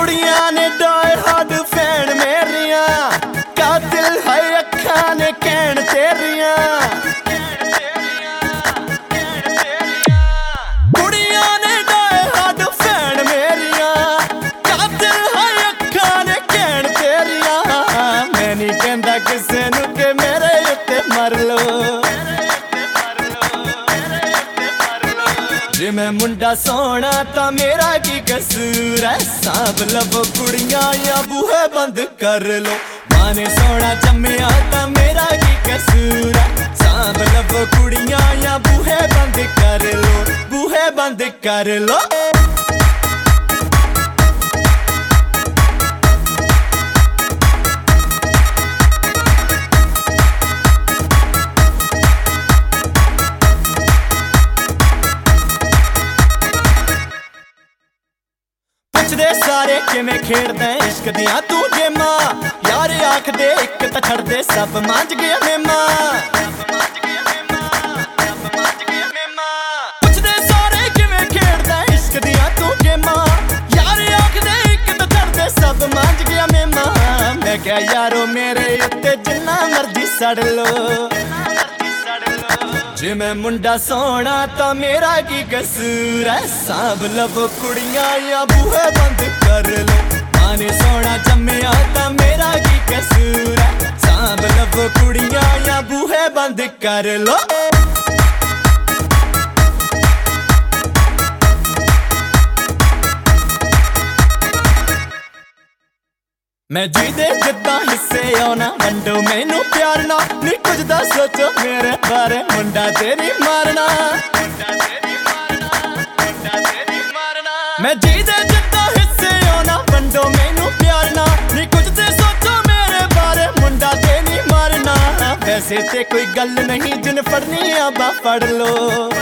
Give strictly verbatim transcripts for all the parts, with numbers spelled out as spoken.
कुड़ियां ने die hard fan मेरिया, कातिल है अखा ने कहन तेरिया। कुड़ियां ने डाई हार्ड फैन मेरिया, कातिल है अखा ने कहन तेरिया। मैं नहीं कहंदा किसे नू के मेरे उत्ते मर लो, जे मैं मुंडा सोना ता मेरा की कसूर है। सांभ लवो कुड़ियां या बूहे बंद कर लो, मां ने सोना जम्मिया ता मेरा की कसूर है। सांभ लवो कुड़ियां या बूहे बंद कर लो, बूहे बंद कर लो। सारे किवें खेड़दे इश्क दियां तू गेमां, यार आख दे इक तां छड़ दे सब मंझ गया मेमा। पुछदे सारे किवें खेड़दे इश्क दियां तू गेमां, यार आख दे इक तां छड़ दे सब मंझ गया मेमा। मैं क्या यारो मेरे उत्ते जिन्ना मर्जी सड़ लो, जे मैं मुंडा सोना ता मेरा की कसूर है। सांभ लवो कुड़ियां या बूहे बंद कर लो, मां ने सोना जम्मिया ता मेरा की कसूर है। सांभ लवो कुड़ियां या बूहे बंद कर लो। मैं जी दे जिद्दां हिस्से आना वंडो मैनू प्यार ना, नी कुछ दा सोचो मेरे बारे मुंडा तेरी मारना। मैं जी दे जिद्दां हिस्से आना वंडो मैनू प्यार ना, नी कुछ दे सोचो मेरे बारे मुंडा तेरी मारना। वैसे ते कोई गल नहीं जिन फड़नी आबा फड़ लो,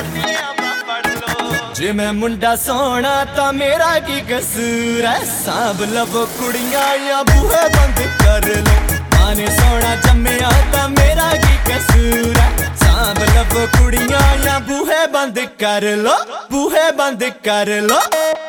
जे मैं मुंडा सोना ता मेरा की कसूर है। सांभ लवो कुड़ियां या बूहे बंद कर लो, मां ने सोना जम्मिया ता मेरा की कसूर है। सांभ लवो कुड़ियां या बूहे बंद कर लो, बूहे बंद कर लो।